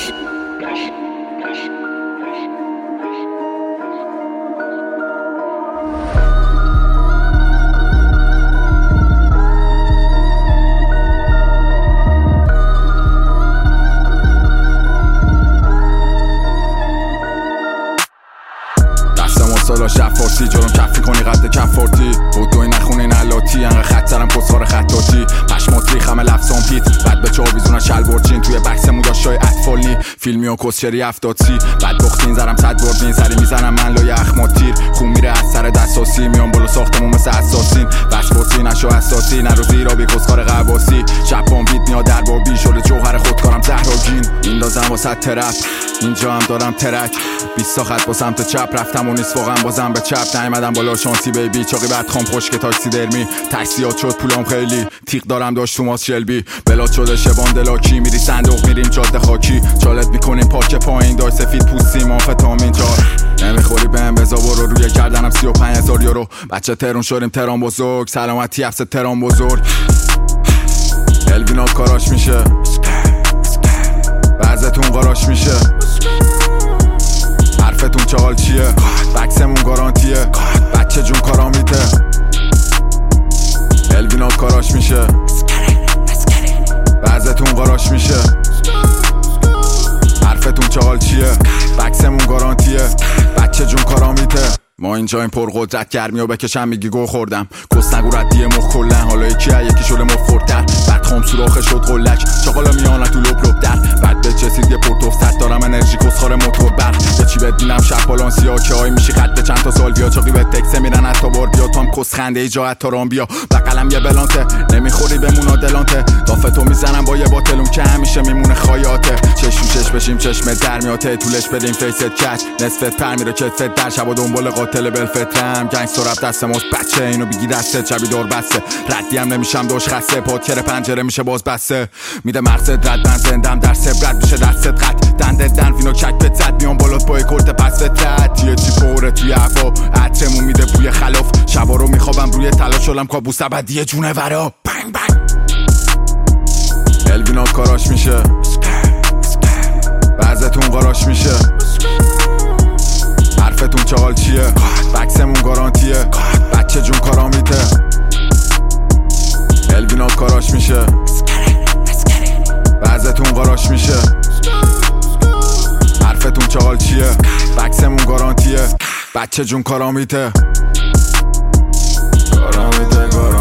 سالا شفارسی جرم کفی کنی قد کفارتی بودوی نخونی نلاتی انقه خط سرم کسخار خطاتی پشمات ریخم لفظان پیت بعد به چاویزونن شلوارچین توی بکسمون داشتای اطفالنی فیلمی و کسچری افتادسی بعد بختین زرم صد بردین سری میزنم من لای اخمات تیر خون میره از سر دستاسی میان بالا ساختمون مثل اساسین بسپاسی نشو اساسی نرو زیرا بی کسخار قواسی شبان بیت میاد در بابی شده جوهر خودکارم زهراگین این دازم واسه ترپ اینجا هم دارم ترک 20 تا خط با سمت چپ رفتم و نیست واقعا بازم به چپ نیومدم بالا شانسی بیبی چاقی بعد خام خشک تاکسی درمی تاکسیات شد پولام خیلی تیغ دارم داشت توماس شلبی بلاد شده شبان دلاکی میری صندوق میریم جاده خاکی چالت میکنیم پاک پایین دای سفید پوستی مافتامین چار نمیخوری بهم بزا برو روی کردنم 35,000 یورو بچه ترون شدیم تران بزرگ سلامتی حفظ تران بزرگ الوینا کاراش میشه بعضتون قاراش میشه حرفتون چال چیه بکسمون گارانتیه بچه جون کارا میته الوینا کاراش میشه بعضتون قاراش میشه حرفتون چال چیه بکسمون گارانتیه بچه جون کارا میته ما اینجا این پرقدرت گرمی و بکشم میگی گو خوردم کس نگو ردیه مخ کلن حالا یکی شده مفردتر بعد خام سوراخه شد قلک چاقالا میانه تو لپ لپ در بعد به چسید یه پورتوفت دارم انرژی کسخار موتور برق به چی بدینم شب بالانسیا که های میشی خط چند تا سال بیا چاقی به تکسه میرن حتی بار بیا تو هم کس خنده ای جا حتی رام بیا بقلم یه بلانته نمیخوری بمونا دلانته دافتو میزنم با یه باتلون که همیشه میمونه خایاته چشم چش بشیم چشم در میاته طولش بدیم فیست کچ نصفت پر میره کتفت در شب دنبال قاتل بلفتم گنگستر رفت دست ماست بچه اینو بگی دسته شبی دور بسته ردی هم نمیشم دوش خسته پادکر پنجره میشه باز بسته میده مغزت رد من زندم در سبرت میشه دستت قد دندت دن وینو کک بت زد میان بالات با کلت پس فترت یه چی پوره توی هوا عطرمون میده بوی خلاف شبا رو میخوابم روی تلا شلم کابوس ابدی جونه ورا بنگ بنگ الوینا کاراش میشه بعضتون قاراش میشه حرفتون چال چیه بکسمون گارانتیه بچه جون کارا میته الوینا کاراش میشه بعضتون قاراش میشه حرفتون چال چیه بکسمون گارانتیه بچه جون کارا میته کارا میته